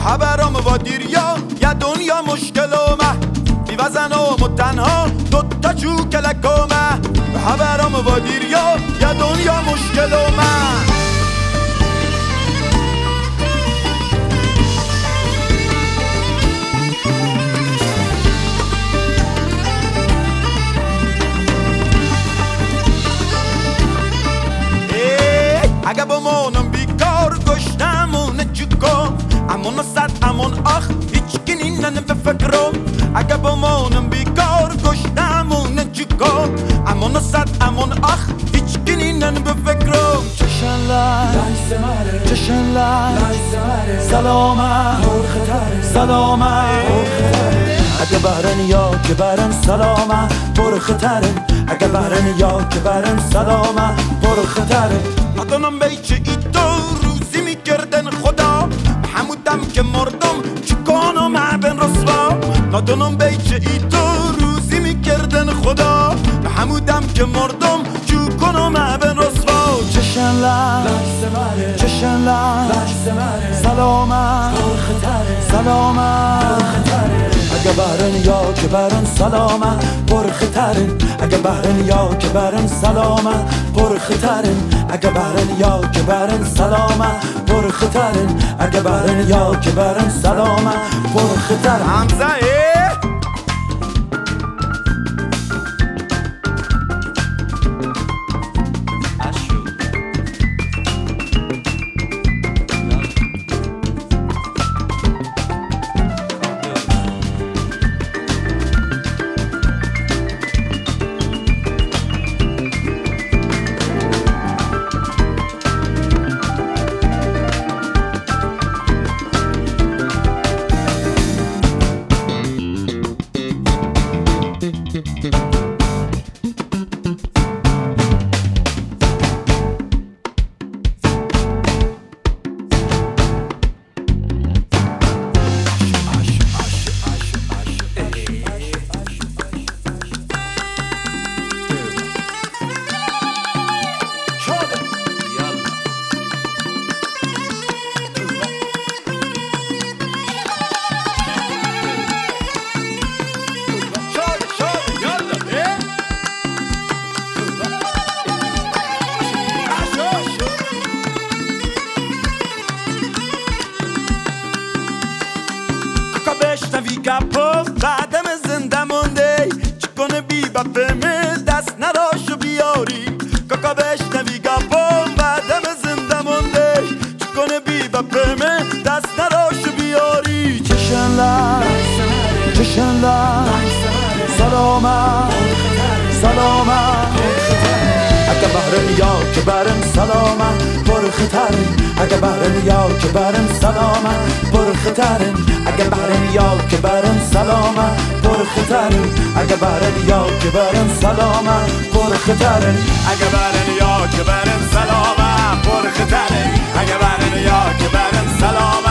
خبرم و دیریا یه دنیا مشکلومه بی وزنم و تنها دوتا چوکلکومه خبرم و دیریا یه دنیا مشکلومه اگه بمونم بیکار گشتمون چکم امون صد امون آخ هیچ کنی نفکرم اگه بمونم بیکار گشتمون چکم امون صد امون آخ هیچ کنی نفکرم چشن سلامه سلامه اگه بهرن یا که برن سلامه پر خطرن اگه بهرن یا که برن سلامه پر خطرن ندانم بیچه ای تو روزی میکردن خدا همودم که مردم چکنم بن رسوا ندانم بیچه ای تو روزی میکردن خدا همودم که مردم چکنم بن رسوا چشن سلامه سلامه اگه بهرن یا که برن سلامه پر خطرن اگه بهرن یا که برن سلامه پر خطرن اگه بهرن یا که برن سلامه پر خطرن اگه بهرن یا که برن سلامه پر خطرن حمزه بشنوی گپا بعدم زنده مونده چکنه بی بفهمه دست نراشو بیاری کاکا بشنوی گپا بعدم زنده مونده چکنه بی بفهمه دست نراشو بیاری چشن سلامه اگه بهرن یا که برن سلامه پر خطرن اگه بهرن یا که برن سلامه پر خطرن اگه بهرن یا که برن سلامه پر خطرن اگه بهرن یا که برن سلامه پر خطرن اگه بهرن یا که برن سلامه پر خطرن اگه بهرن یا که برن سلامه